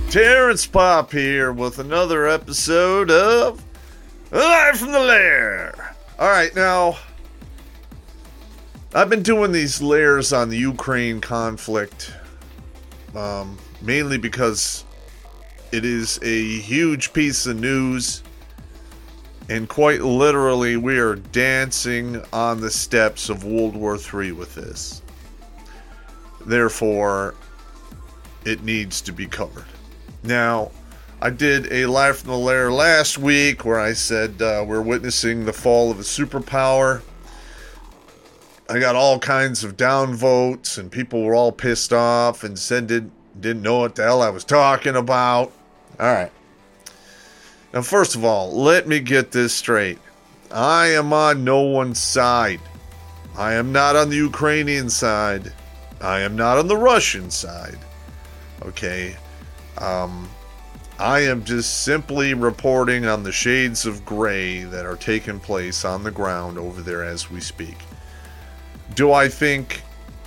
Terrence Pop here with another episode of Live from the Lair. Alright, now, I've been doing these layers on the Ukraine conflict, mainly because it is a huge piece of news, and quite literally we are dancing on the steps of World War III with this. Therefore, it needs to be covered. Now, I did a Live from the Lair last week where I said we're witnessing the fall of a superpower. I got all kinds of downvotes, and people were all pissed off and said didn't know what the hell I was talking about. All right. Now, first of all, let me get this straight. I am on no one's side. I am not on the Ukrainian side. I am not on the Russian side. Okay. I am just simply reporting on the shades of gray that are taking place on the ground over there as we speak. Do I think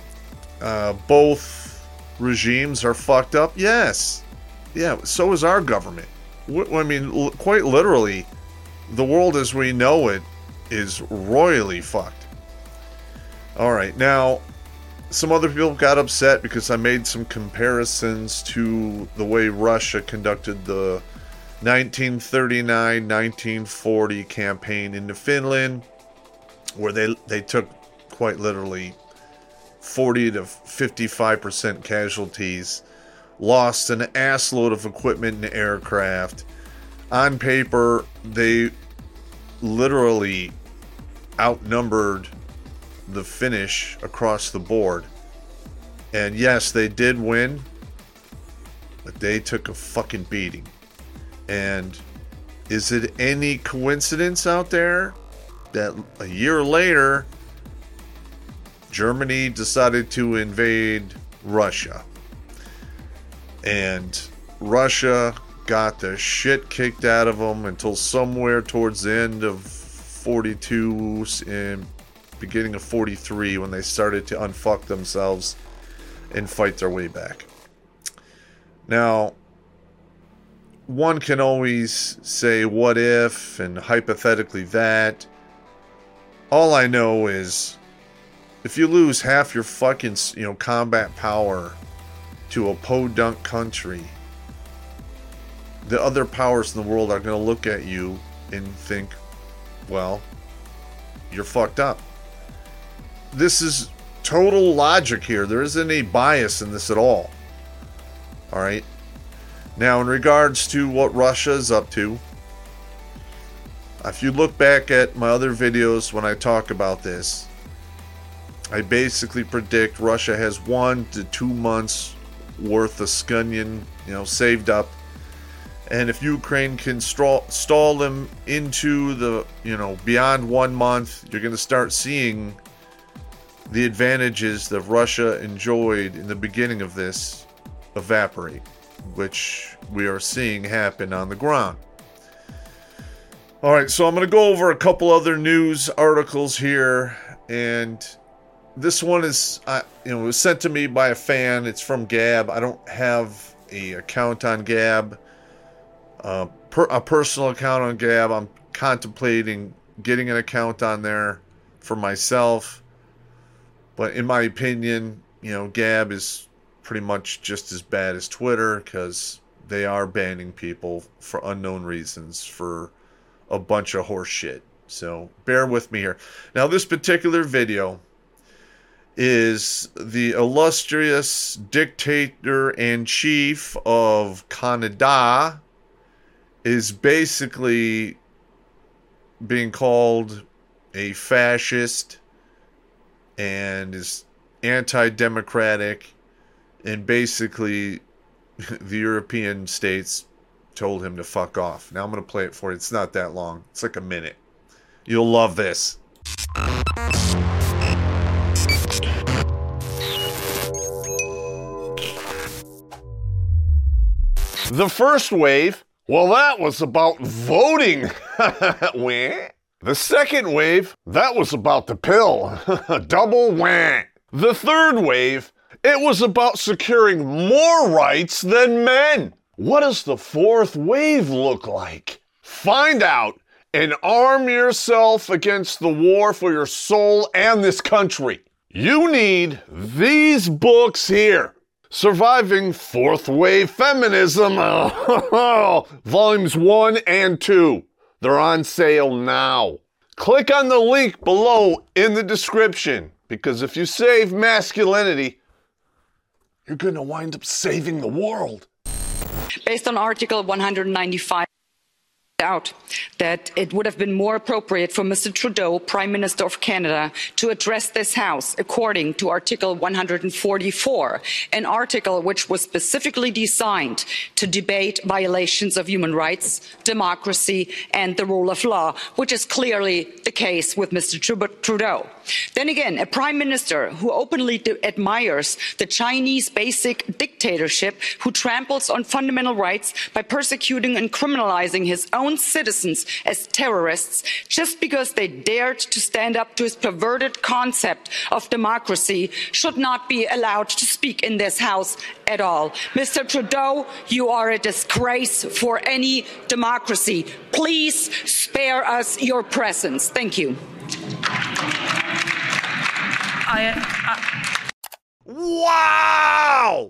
both regimes are fucked up? Yes. Yeah, so is our government. I mean, quite literally, the world as we know it is royally fucked. Alright, now, some other people got upset because I made some comparisons to the way Russia conducted the 1939-1940 campaign into Finland, where they took quite literally 40 to 55% casualties, lost an assload of equipment and aircraft. On paper, they literally outnumbered the Finnish across the board. And yes, they did win, but they took a fucking beating. And is it any coincidence out there that a year later Germany decided to invade Russia? And Russia got the shit kicked out of them until somewhere towards the end of 42 and beginning of 43 when they started to unfuck themselves and fight their way back. Now, one can always say what if and hypothetically that. All I know is if you lose half your fucking, combat power to a podunk country, the other powers in the world are going to look at you and think, well, you're fucked up. This is total logic here. There isn't any bias in this at all. Alright? Now, in regards to what Russia is up to, if you look back at my other videos when I talk about this, I basically predict Russia has 1 to 2 months worth of scunion, saved up. And if Ukraine can stall them into the, beyond 1 month, you're going to start seeing the advantages that Russia enjoyed in the beginning of this evaporate, which we are seeing happen on the ground. Alright, so I'm going to go over a couple other news articles here, and this one is, it was sent to me by a fan. It's from Gab. I don't have an account on Gab, a personal account on Gab. I'm contemplating getting an account on there for myself. But in my opinion, Gab is pretty much just as bad as Twitter because they are banning people for unknown reasons for a bunch of horse shit. So bear with me here. Now, this particular video is the illustrious dictator and chief of Canada is basically being called a fascist and is anti-democratic, and basically the European states told him to fuck off. Now I'm going to play it for you. It's not that long. It's like a minute. You'll love this. The first wave, well, that was about voting. The second wave, that was about the pill. Double wah. The third wave, it was about securing more rights than men. What does the fourth wave look like? Find out and arm yourself against the war for your soul and this country. You need these books here. Surviving Fourth Wave Feminism, volumes 1 and 2. They're on sale now. Click on the link below in the description, because if you save masculinity, you're going to wind up saving the world. Based on Article 195, out that it would have been more appropriate for Mr. Trudeau, Prime Minister of Canada, to address this House according to Article 144, an article which was specifically designed to debate violations of human rights, democracy and the rule of law, which is clearly the case with Mr. Trudeau. Then again, a Prime Minister who openly admires the Chinese basic dictatorship, who tramples on fundamental rights by persecuting and criminalizing his own citizens as terrorists just because they dared to stand up to his perverted concept of democracy, should not be allowed to speak in this House at all. Mr. Trudeau, you are a disgrace for any democracy. Please spare us your presence. Thank you. Wow!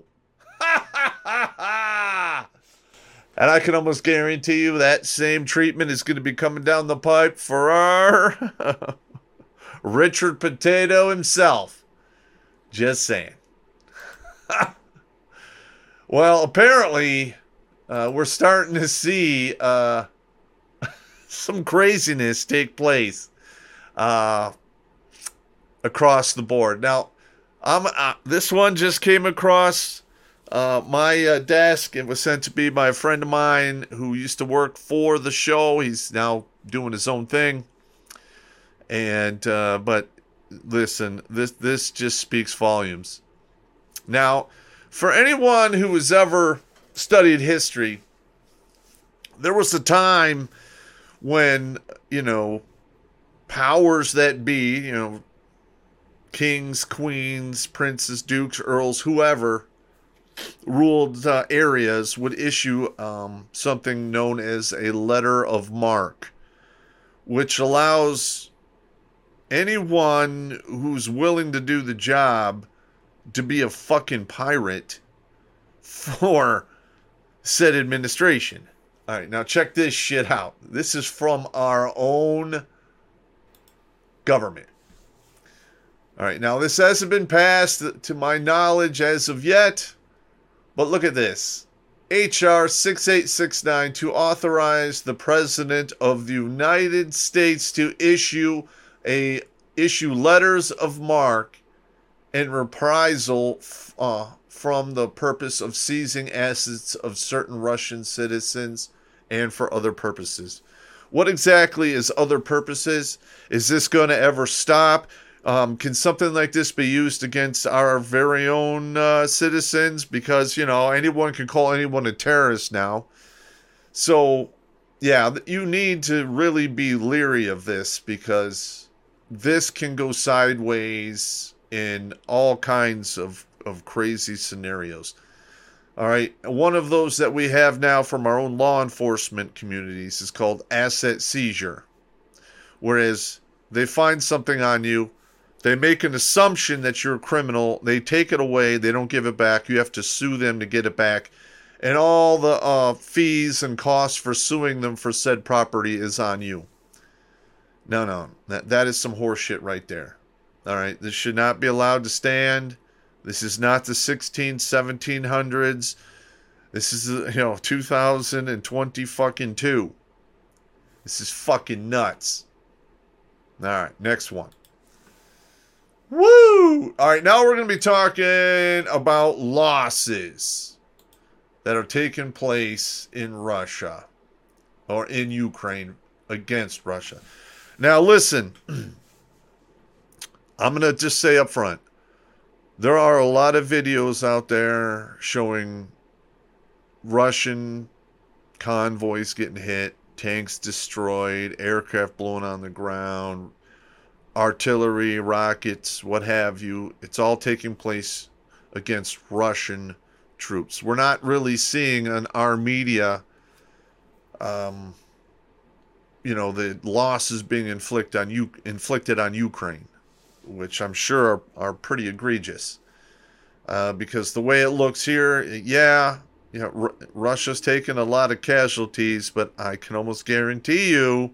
And I can almost guarantee you that same treatment is going to be coming down the pipe for our Richard Potato himself. Just saying. Well, apparently, we're starting to see some craziness take place across the board. Now, this one just came across my desk. It was sent to me by a friend of mine who used to work for the show. He's now doing his own thing. And but listen, this just speaks volumes. Now, for anyone who has ever studied history, there was a time when, powers that be, kings, queens, princes, dukes, earls, whoever ruled areas would issue something known as a letter of marque, which allows anyone who's willing to do the job to be a fucking pirate for said administration. All right, now check this shit out. This is from our own government. All right, now this hasn't been passed to my knowledge as of yet, but look at this. H.R. 6869 to authorize the President of the United States to issue letters of marque and reprisal from the purpose of seizing assets of certain Russian citizens and for other purposes. What exactly is other purposes? Is this going to ever stop? Can something like this be used against our very own citizens? Because, anyone can call anyone a terrorist now. So, yeah, you need to really be leery of this, because this can go sideways in all kinds of crazy scenarios. All right, one of those that we have now from our own law enforcement communities is called asset seizure. Whereas they find something on you, they make an assumption that you're a criminal, they take it away, they don't give it back, you have to sue them to get it back, and all the fees and costs for suing them for said property is on you. No, that is some horseshit right there. All right, this should not be allowed to stand. This is not the 1700s. This is 2020 fucking 2. This is fucking nuts. All right, next one. Woo! All right, now we're going to be talking about losses that are taking place in Russia or in Ukraine against Russia. Now, listen, I'm going to just say up front, there are a lot of videos out there showing Russian convoys getting hit, tanks destroyed, aircraft blown on the ground, artillery, rockets, what have you. It's all taking place against Russian troops. We're not really seeing on our media, the losses being inflicted on Ukraine, which I'm sure are pretty egregious. Because the way it looks here, Russia's taken a lot of casualties, but I can almost guarantee you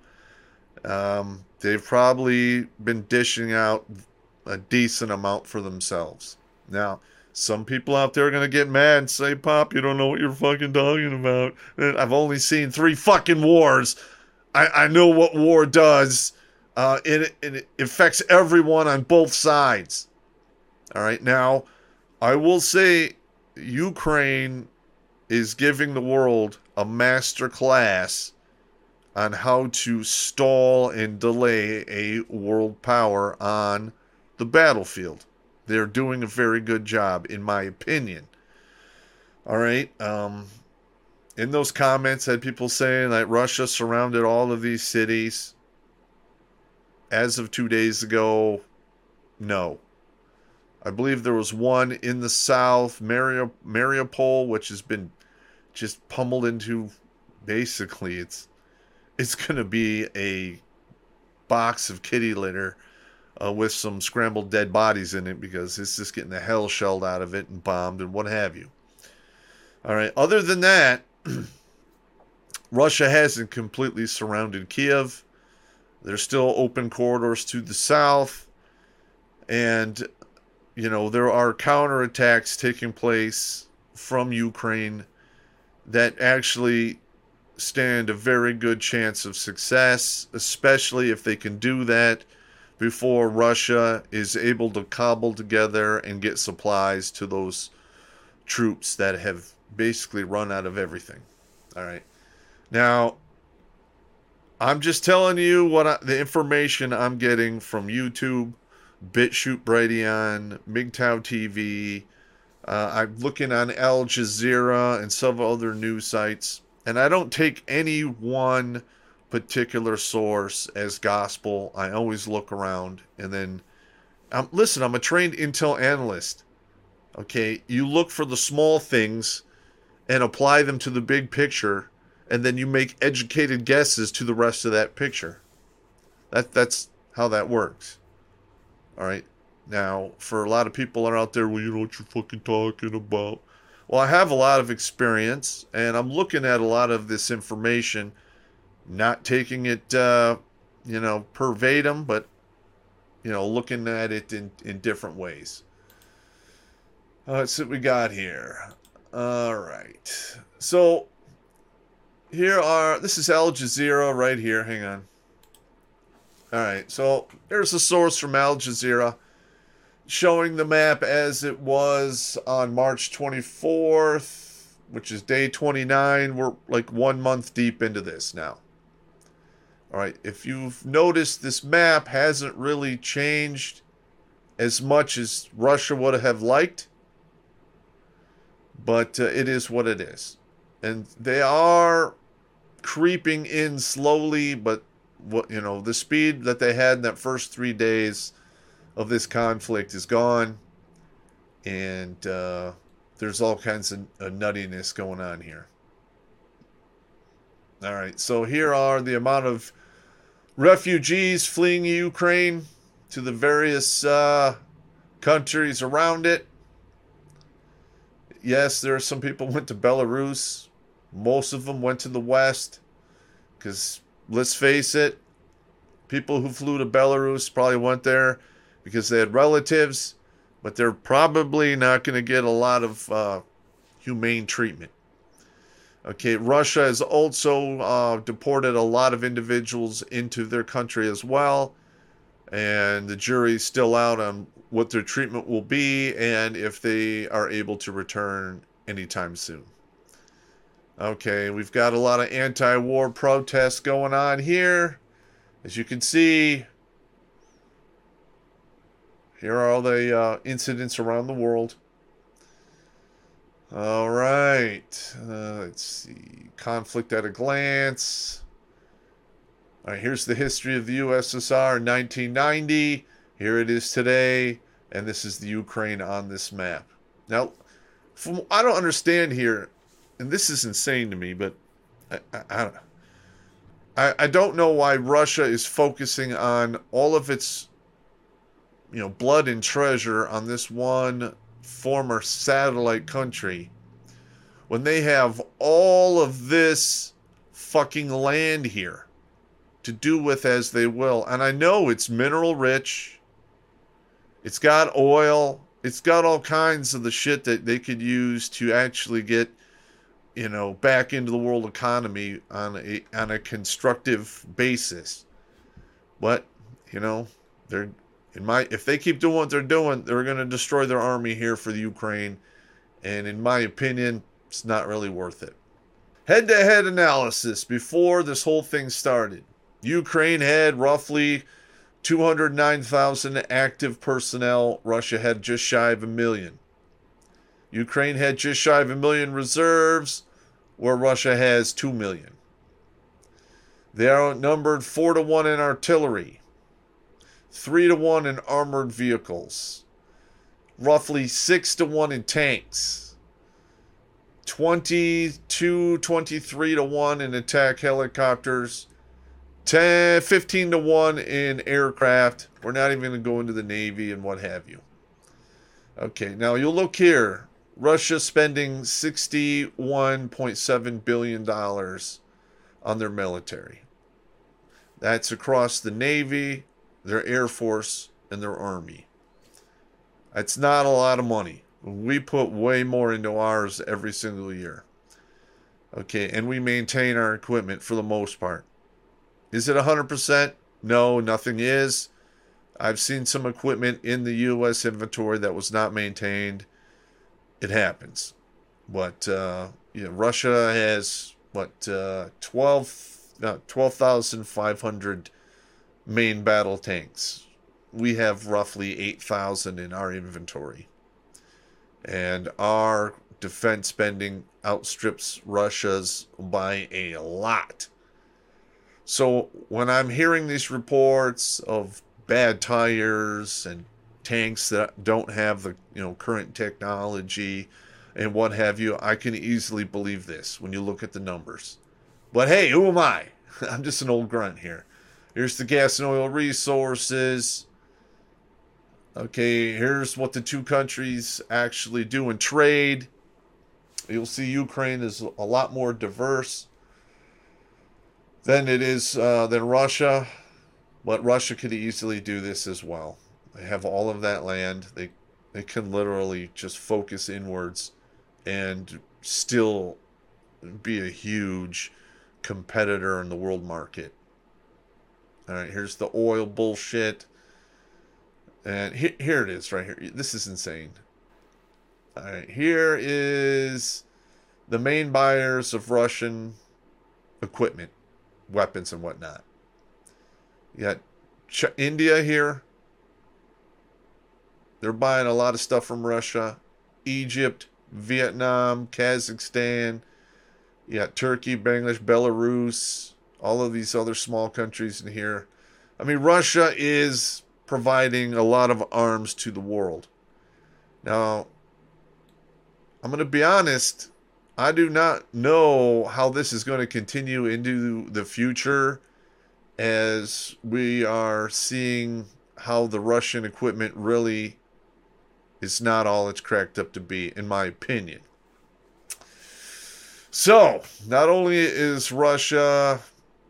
they've probably been dishing out a decent amount for themselves. Now, some people out there are going to get mad and say, Pop, you don't know what you're fucking talking about. I've only seen 3 fucking wars. I know what war does. It affects everyone on both sides. All right, now, I will say Ukraine is giving the world a master class on how to stall and delay a world power on the battlefield. They're doing a very good job, in my opinion. All right. In those comments, I had people saying that Russia surrounded all of these cities. As of 2 days ago, no. I believe there was one in the south, Mariupol, which has been just pummeled into. Basically, it's going to be a box of kitty litter with some scrambled dead bodies in it, because it's just getting the hell shelled out of it and bombed and what have you. All right. Other than that, Russia hasn't completely surrounded Kiev. There's still open corridors to the south. And, there are counterattacks taking place from Ukraine that actually stand a very good chance of success, especially if they can do that before Russia is able to cobble together and get supplies to those troops that have basically run out of everything. All right. Now, I'm just telling you the information I'm getting from YouTube, BitChute Brighteon, MGTOW TV. I'm looking on Al Jazeera and some other news sites. And I don't take any one particular source as gospel. I always look around. And then, listen, I'm a trained intel analyst. Okay, you look for the small things and apply them to the big picture. And then you make educated guesses to the rest of that picture. That's how that works. All right. Now, for a lot of people that are out there, well, you know what you're fucking talking about. Well, I have a lot of experience, and I'm looking at a lot of this information, not taking it, verbatim, but, looking at it in different ways. Let's see what we got here. All right. So, this is Al Jazeera right here. Hang on. All right. So, there's a source from Al Jazeera showing the map as it was on March 24th, which is day 29. We're like 1 month deep into this now. All right. If you've noticed, this map hasn't really changed as much as Russia would have liked, but it is what it is. And they are creeping in slowly, but the speed that they had in that first 3 days of this conflict is gone, and there's all kinds of nuttiness going on here. All right, so here are the amount of refugees fleeing Ukraine to the various countries around it. Yes, there are some people who went to Belarus. Most of them went to the West, because let's face it, people who flew to Belarus probably went there because they had relatives, but they're probably not going to get a lot of humane treatment. Okay, Russia has also deported a lot of individuals into their country as well, and the jury's still out on what their treatment will be and if they are able to return anytime soon. Okay, we've got a lot of anti-war protests going on here. As you can see, here are all the incidents around the world. All right. Let's see. Conflict at a glance. All right, here's the history of the USSR in 1990. Here it is today. And this is the Ukraine on this map. Now, I don't understand here, and this is insane to me, but I don't know why Russia is focusing on all of its, blood and treasure on this one former satellite country when they have all of this fucking land here to do with as they will. And I know it's mineral rich. It's got oil. It's got all kinds of the shit that they could use to actually get, back into the world economy on a constructive basis. But, if they keep doing what they're doing, they're going to destroy their army here for the Ukraine. And in my opinion, it's not really worth it. Head-to-head analysis before this whole thing started. Ukraine had roughly 209,000 active personnel. Russia had just shy of 1 million. Ukraine had just shy of 1 million reserves, where Russia has 2 million. They are outnumbered 4-1 in artillery, 3-1 in armored vehicles, roughly 6-1 in tanks, 23-1 in attack helicopters, 15-1 in aircraft. We're not even going to go into the Navy and what have you. Okay, now you'll look here. Russia spending $61.7 billion on their military. That's across the Navy, their Air Force, and their Army. That's not a lot of money. We put way more into ours every single year. Okay, and we maintain our equipment for the most part. Is it 100%? No, nothing is. I've seen some equipment in the U.S. inventory that was not maintained. It happens. But, Russia has, 12,500 main battle tanks. We have roughly 8,000 in our inventory. And our defense spending outstrips Russia's by a lot. So when I'm hearing these reports of bad tires and tanks that don't have the current technology and what have you, I can easily believe this when you look at the numbers. But hey, who am I? I'm just an old grunt here. Here's the gas and oil resources. Okay, here's what the two countries actually do in trade. You'll see Ukraine is a lot more diverse than it is than Russia. But Russia could easily do this as well. They have all of that land. They can literally just focus inwards and still be a huge competitor in the world market. All right, here's the oil bullshit. And here it is right here. This is insane. All right, here is the main buyers of Russian equipment, weapons and whatnot. You got India here. They're buying a lot of stuff from Russia. Egypt, Vietnam, Kazakhstan. You got Turkey, Bangladesh, Belarus, all of these other small countries in here. I mean, Russia is providing a lot of arms to the world. Now, I'm going to be honest. I do not know how this is going to continue into the future, as we are seeing how the Russian equipment really is not all it's cracked up to be, in my opinion. So, not only is Russia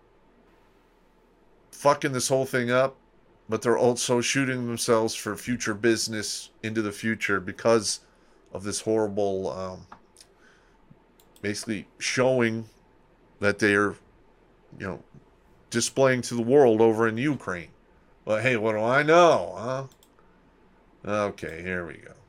fucking this whole thing up, but they're also shooting themselves for future business into the future because of this horrible, basically showing that they're, displaying to the world over in Ukraine. Well, hey, what do I know, huh? Okay, here we go.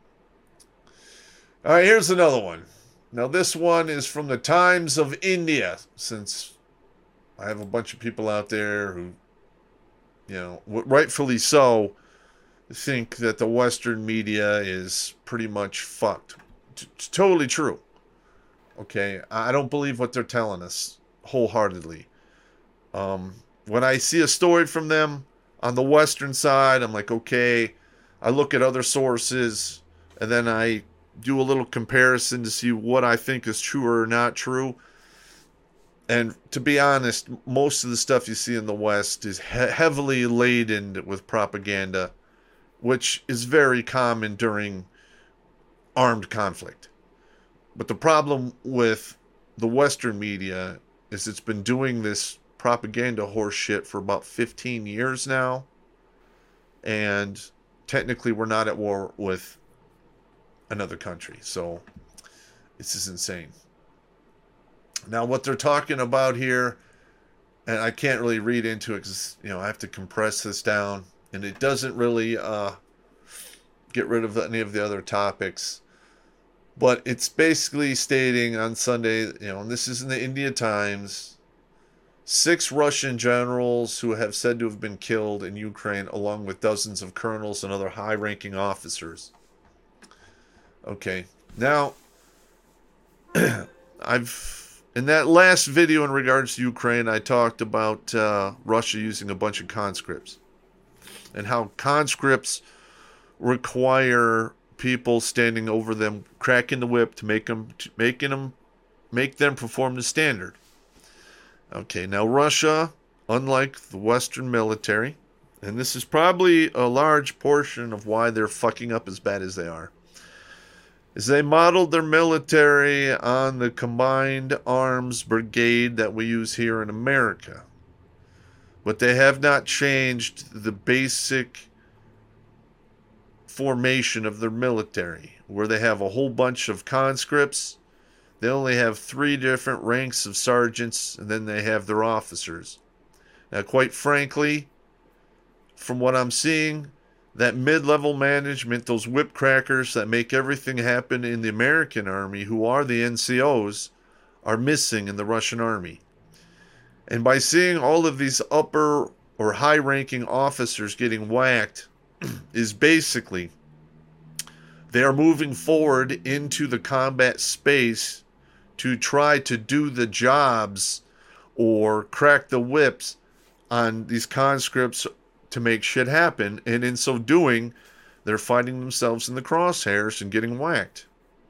All right, here's another one. Now, this one is from the Times of India, since I have a bunch of people out there who, rightfully so, think that the Western media is pretty much fucked. It's totally true. Okay, I don't believe what they're telling us wholeheartedly. When I see a story from them on the Western side, I'm like, okay, I look at other sources, and then I do a little comparison to see what I think is true or not true. And to be honest, most of the stuff you see in the West is heavily laden with propaganda, which is very common during armed conflict. But the problem with the Western media is it's been doing this propaganda horse shit for about 15 years now. And technically we're not at war with another country. So this is insane. Now, what they're talking about here, and I can't really read into it because, I have to compress this down, and it doesn't really get rid of any of the other topics. But it's basically stating on Sunday, and this is in the India Times, 6 Russian generals who have said to have been killed in Ukraine, along with dozens of colonels and other high-ranking officers. Okay, now, in that last video in regards to Ukraine, I talked about Russia using a bunch of conscripts and how conscripts require people standing over them, cracking the whip to make them perform the standard. Okay, now Russia, unlike the Western military, and this is probably a large portion of why they're fucking up as bad as they are, is they modeled their military on the combined arms brigade that we use here in America. But they have not changed the basic formation of their military, where they have a whole bunch of conscripts. They only have 3 different ranks of sergeants, and then they have their officers. Now, quite frankly, from what I'm seeing, that mid-level management, those whip crackers that make everything happen in the American army, who are the NCOs, are missing in the Russian army. And by seeing all of these upper or high-ranking officers getting whacked, is basically they are moving forward into the combat space to try to do the jobs or crack the whips on these conscripts to make shit happen, and in so doing, they're finding themselves in the crosshairs and getting whacked.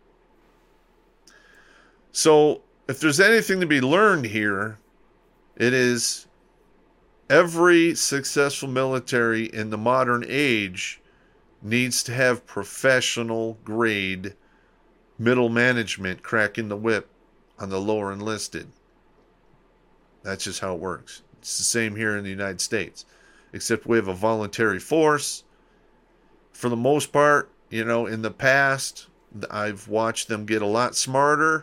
So, if there's anything to be learned here, it is every successful military in the modern age needs to have professional grade middle management cracking the whip on the lower enlisted. That's just how it works. It's the same here in the United States. Except we have a voluntary force. For the most part, in the past, I've watched them get a lot smarter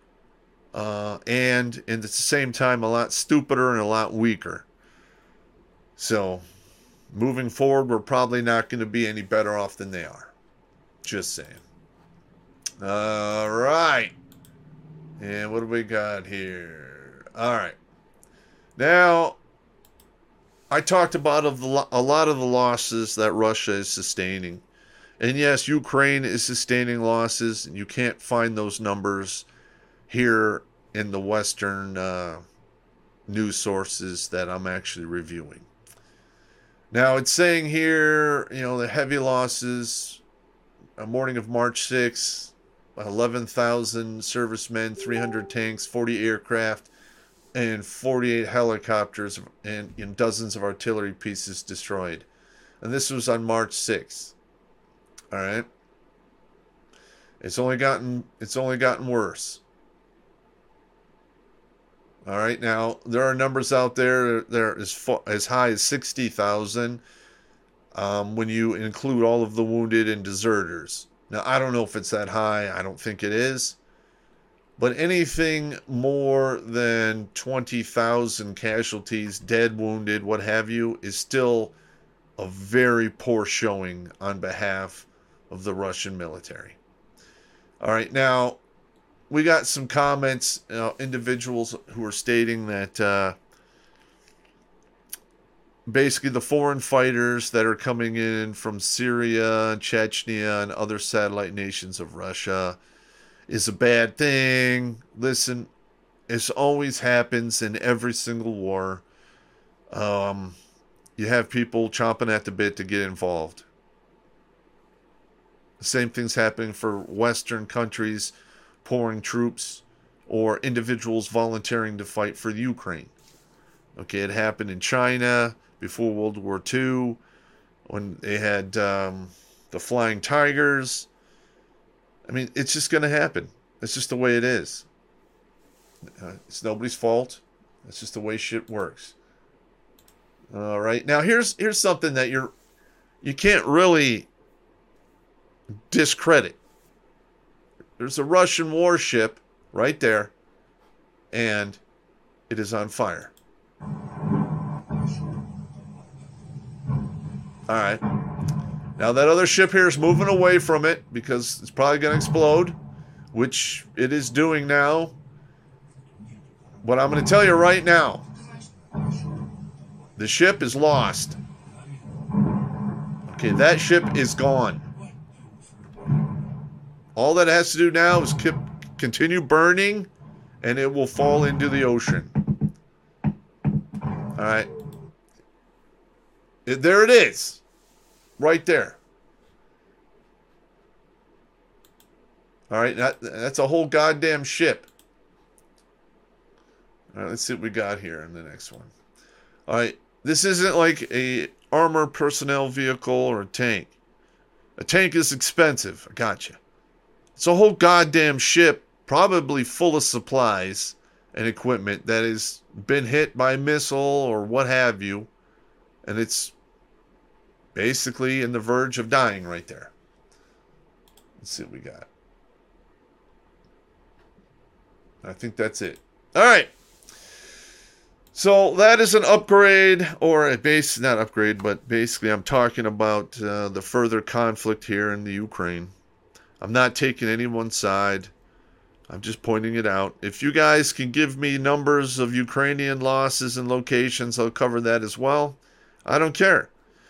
and at the same time a lot stupider and a lot weaker. So, moving forward, we're probably not going to be any better off than they are. Just saying. All right. And what do we got here? All right. Now, I talked about a lot of the losses that Russia is sustaining. And yes, Ukraine is sustaining losses, and you can't find those numbers here in the Western news sources that I'm actually reviewing. Now, it's saying here, the heavy losses, morning of March 6th, 11,000 servicemen, 300 tanks, 40 aircraft, and 48 helicopters and dozens of artillery pieces destroyed. And this was on March 6th. All right. It's only gotten worse. All right. Now, there are numbers out there as high as 60,000 when you include all of the wounded and deserters. Now, I don't know if it's that high. I don't think it is. But anything more than 20,000 casualties, dead, wounded, what have you, is still a very poor showing on behalf of the Russian military. All right, now, we got some comments, individuals who are stating that basically the foreign fighters that are coming in from Syria, Chechnya, and other satellite nations of Russia is a bad thing. Listen, it always happens in every single war. You have people chomping at the bit to get involved. The same thing's happening for Western countries pouring troops or individuals volunteering to fight for Ukraine. Okay, it happened in China before World War II when they had the Flying Tigers. I mean, it's just going to happen. It's just the way it is. It's nobody's fault. It's just the way shit works. All right. Now here's something that you can't really discredit. There's a Russian warship right there, and it is on fire. All right. Now that other ship here is moving away from it because it's probably going to explode, which it is doing now. But I'm going to tell you right now, the ship is lost. Okay, that ship is gone. All that it has to do now is continue burning, and it will fall into the ocean. All right. There it is. Right there. All right, that's a whole goddamn ship. All right, let's see what we got here in the next one. All right, this isn't like a armored personnel vehicle or a tank. A tank is expensive. I gotcha. It's a whole goddamn ship, probably full of supplies and equipment that has been hit by a missile or what have you, and it's basically in the verge of dying right there. Let's see what we got. I think that's it. All right. So that is an upgrade, or a base, not upgrade, but basically I'm talking about the further conflict here in the Ukraine. I'm not taking anyone's side. I'm just pointing it out. If you guys can give me numbers of Ukrainian losses and locations, I'll cover that as well. I don't care.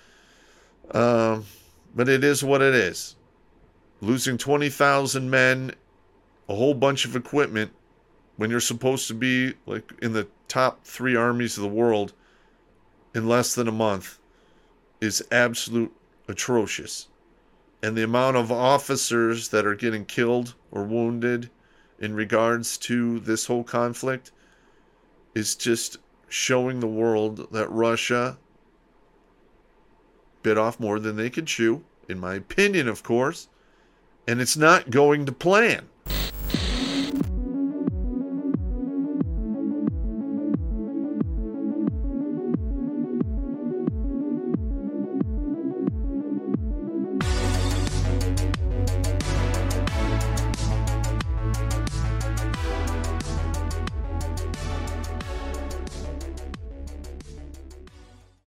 But it is what it is. Losing 20,000 men, a whole bunch of equipment, when you're supposed to be like in the top 3 armies of the world in less than a month, is absolute atrocious. And the amount of officers that are getting killed or wounded in regards to this whole conflict is just showing the world that Russia bit off more than they could chew, in my opinion, of course, and it's not going to plan.